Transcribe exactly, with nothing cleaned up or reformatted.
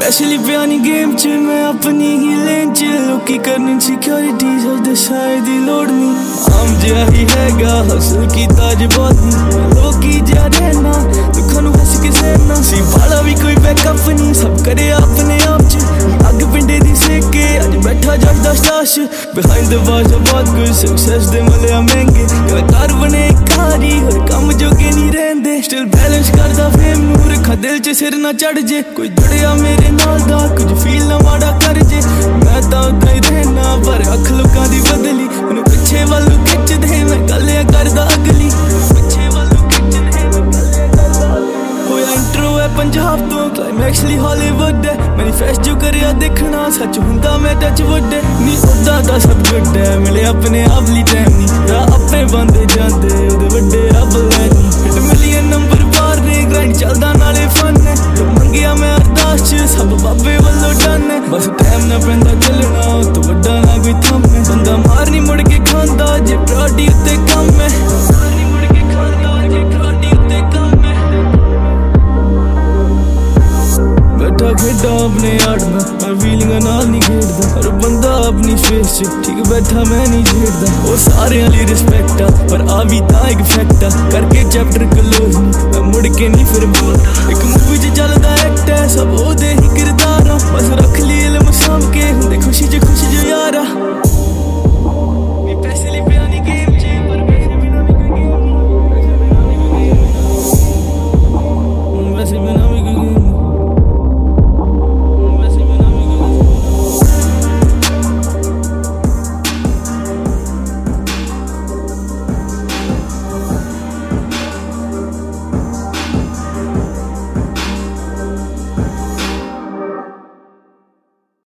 specially पियानी game च मैं अपनी ही लेन च लोकी करन सिक्योरिटी सजदे शायद ही लोड़ नी आम जिहा ही हैगा हसल कीता ज बहुत नी लोकी जिहा रहना दुखां नूं हस के सहना सी बाला भी कोई बैकअप नी सब करे अपने आप च अग पिंडे दी सेके अज बैठा जगदा स्टाश बिहाइंड द बार्स बहुत कुछ सक्सेस दे मलिया महंगे कलाकार बने कारी और कम जोगे नहीं रहंदे स्टिल बैलेंस करदा फेम नूं रखा दिल च सिर ना चढ़ जे कोई जुड़िया मेरे नाल दा कुछ फील ना माड़ा कर जे मैं तां उदां ही रहना पर अख लोकां दी बदली मैनूं पिछे वालों खिच दे मैं गल्लियां करदा अगली पिछे वालों खिच दे मैं गल्लियां करदा होया इंट्रो है पंजाब तो क्लाइमैक्स ली हॉलीवुड है मैनिफेस्ट जो करिया देखना सच हुंदा मैं टच वुड नी उदां दा सब गुड है मिले अपने आप ली टाइम नी राह अपने बंदे जांदे ओदे वड्डे रब लैनी हिट मिलियन नंबर पार ने ग्राइंड चलदा नाले फन है जो मंगिया मैं अरदास च सब बाबे वल्लों डन है बस टाइम ना पैंदा चलना तो वड्डा ना कोई थम है बंदा मार नहीं मुड़ के खांदा जे प्राडी उत्ते कम है मार नहीं मुड़ के खांदा जे प्राडी उत्ते कम है बैठा खेडा अपने आड़ में मैं फीलिंग नाल नहीं खेड़दा हर बंदा अपनी स्पेस च ठीक बैठा मैं नहीं छेड़दा वो सारे वाली रिस्पेक्ट आ पर आ भी तां एक फैक्ट आ करके चैप्टर क्लोज नहीं मैं मुड़ के नहीं फिर बोलदा एक मूवी च चलदा एक्ट है सब ओदे ही किरदार आ बस रख ली इल्म साम के हुंदे खुशी च खुश जो यारा